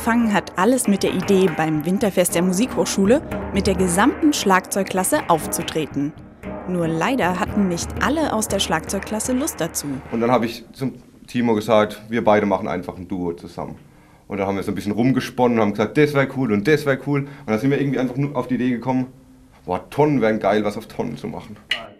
Angefangen hat alles mit der Idee, beim Winterfest der Musikhochschule mit der gesamten Schlagzeugklasse aufzutreten. Nur leider hatten nicht alle aus der Schlagzeugklasse Lust dazu. Und dann habe ich zum Timo gesagt, wir beide machen einfach ein Duo zusammen. Und dann haben wir so ein bisschen rumgesponnen und haben gesagt, das wäre cool und das wäre cool. Und dann sind wir irgendwie einfach nur auf die Idee gekommen, boah, Tonnen wären geil, was auf Tonnen zu machen.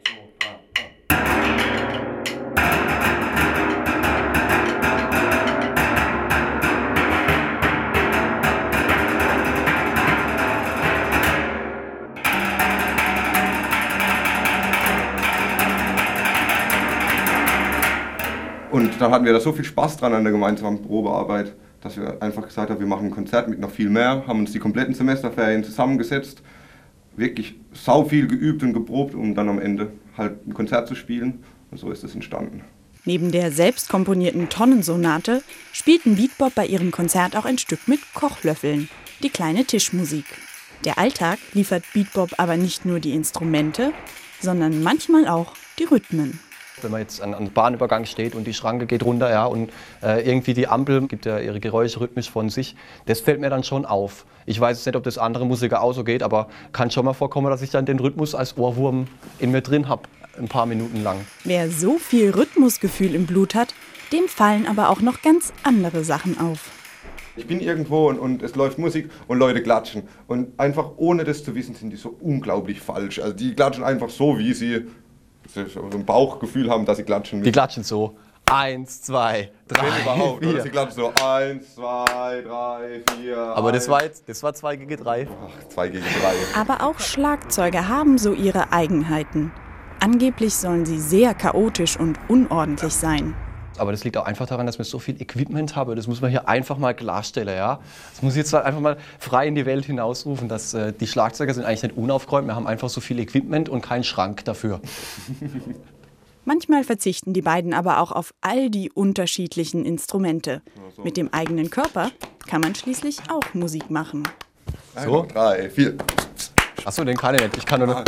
Und dann hatten wir da so viel Spaß dran an der gemeinsamen Probearbeit, dass wir einfach gesagt haben, wir machen ein Konzert mit noch viel mehr, haben uns die kompletten Semesterferien zusammengesetzt, wirklich sau viel geübt und geprobt, um dann am Ende halt ein Konzert zu spielen. Und so ist es entstanden. Neben der selbst komponierten Tonnensonate spielten Beatbop bei ihrem Konzert auch ein Stück mit Kochlöffeln, die kleine Tischmusik. Der Alltag liefert Beatbop aber nicht nur die Instrumente, sondern manchmal auch die Rhythmen. Wenn man jetzt an einem Bahnübergang steht und die Schranke geht runter, ja, und irgendwie die Ampel gibt ja ihre Geräusche rhythmisch von sich, das fällt mir dann schon auf. Ich weiß jetzt nicht, ob das andere Musiker auch so geht, aber kann schon mal vorkommen, dass ich dann den Rhythmus als Ohrwurm in mir drin habe, ein paar Minuten lang. Wer so viel Rhythmusgefühl im Blut hat, dem fallen aber auch noch ganz andere Sachen auf. Ich bin irgendwo und es läuft Musik und Leute klatschen. Und einfach ohne das zu wissen, sind die so unglaublich falsch. Also die klatschen einfach so, wie sie so ein Bauchgefühl haben, dass sie klatschen müssen. Die klatschen so 1, 2, 3, Wenn überhaupt, 4. oder sie klatschen so 1, 2, 3, 4. Aber das war 2 gegen 3. Ach, 2 gegen 3. Aber auch Schlagzeuger haben so ihre Eigenheiten. Angeblich sollen sie sehr chaotisch und unordentlich sein. Aber das liegt auch einfach daran, dass wir so viel Equipment haben. Das muss man hier einfach mal klarstellen. Ja? Das muss ich jetzt halt einfach mal frei in die Welt hinausrufen. Dass, die Schlagzeuger sind eigentlich nicht unaufgeräumt. Wir haben einfach so viel Equipment und keinen Schrank dafür. Manchmal verzichten die beiden aber auch auf all die unterschiedlichen Instrumente. Mit dem eigenen Körper kann man schließlich auch Musik machen. So? 3, 4. Achso, den kann ich nicht. Ich kann nur noch.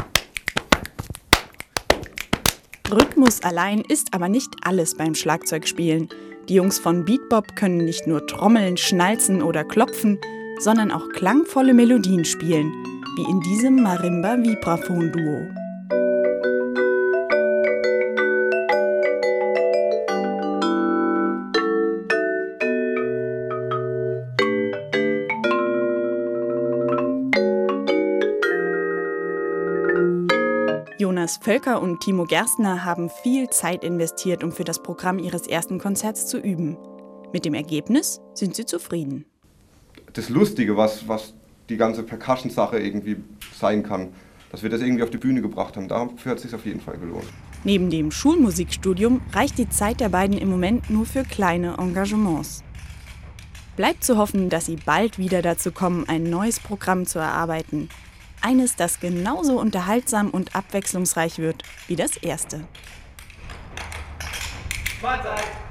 Rhythmus allein ist aber nicht alles beim Schlagzeugspielen. Die Jungs von Beatbop können nicht nur trommeln, schnalzen oder klopfen, sondern auch klangvolle Melodien spielen, wie in diesem Marimba-Vibraphon-Duo. Jonas Völker und Timo Gerstner haben viel Zeit investiert, um für das Programm ihres ersten Konzerts zu üben. Mit dem Ergebnis sind sie zufrieden. Das Lustige, was die ganze Percussion-Sache irgendwie sein kann, dass wir das irgendwie auf die Bühne gebracht haben, dafür hat es sich auf jeden Fall gelohnt. Neben dem Schulmusikstudium reicht die Zeit der beiden im Moment nur für kleine Engagements. Bleibt zu hoffen, dass sie bald wieder dazu kommen, ein neues Programm zu erarbeiten. Eines, das genauso unterhaltsam und abwechslungsreich wird wie das erste. Mahlzeit!